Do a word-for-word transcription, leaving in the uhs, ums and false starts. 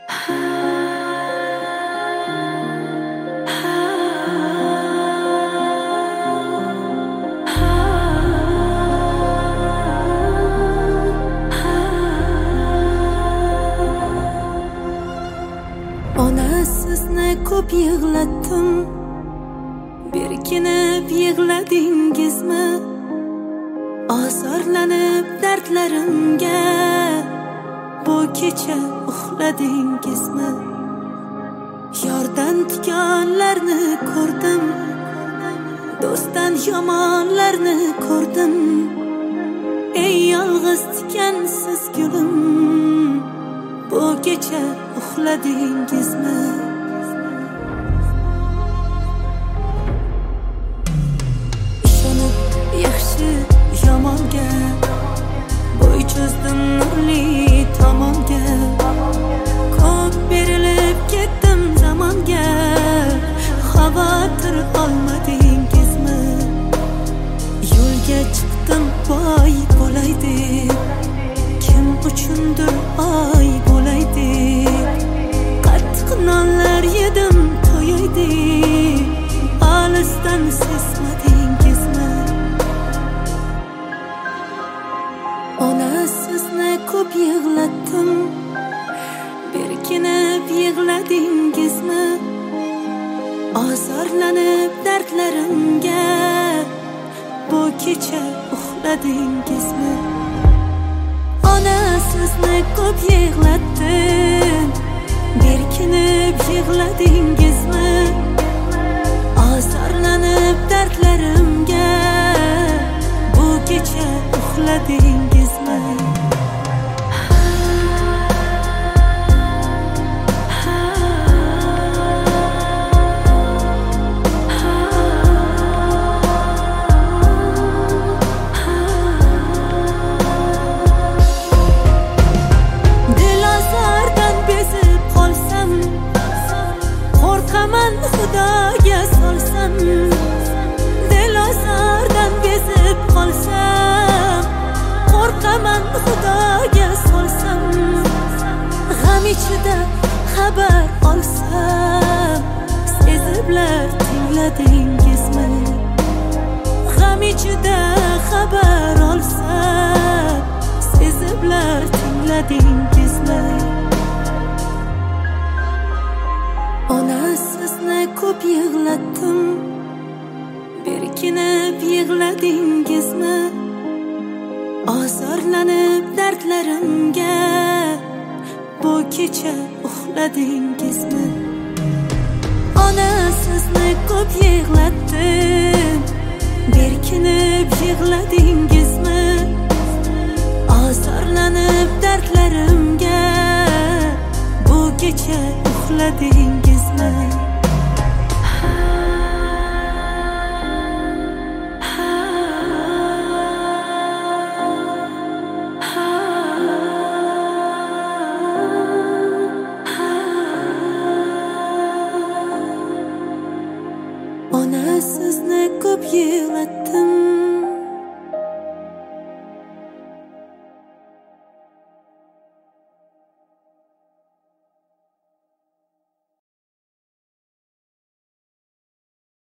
Ona sizni ko'p yig'latdim, berkinib yig'ladingizmi? Ozorlanib dardlarimga bu kecha uxladingizmi? Yordan tikonlarni ko'rdim, do'stdan yomonlarni ko'rdim. Ey yolg'iz tikansiz gulim, bu kecha uxladingizmi? Ishonib yaxshi yomonga bo'y cho'zdim nurli tomonga. Ko'p berilib ketdim zamonga, xavotir olmadingizmi? Yo'lga chiqdim boy bo'lay deb, kim uchundir oy bo'lay deb. Qattiq nonlar yedim to'yay deb, olisdan sezmadingizmi? Ona sizni ko'p yig'latdim, berkinib yig'ladingizmi? Ozorlanib dardlarimga bu kecha uxladingizmi? Ona sizni ko'p yig'latdim, berkinib yig'ladingizmi? Ozorlanib dardlarimga bu kecha uxladingizmi? Qo'rqaman Xudoga solsam, dilozordan bezib qolsam. Qo'rqaman Xudoga solsam, g'am ichida xabar olsam. Seziblar tingladingizmi? G'am ichida xabar olsam, seziblar tingladingizmi? Ona sizni ko'p yig'latdim, berkinib yig'ladingizmi? Ozorlanib dardlarimga bu kecha uxladingizmi? Ona sizni ko'p yig'latdim, berkinib yig'ladingizmi? Ozorlanib dardlarimga bu kecha uxladingizmi? Ona sizni ko'p yig'latdim,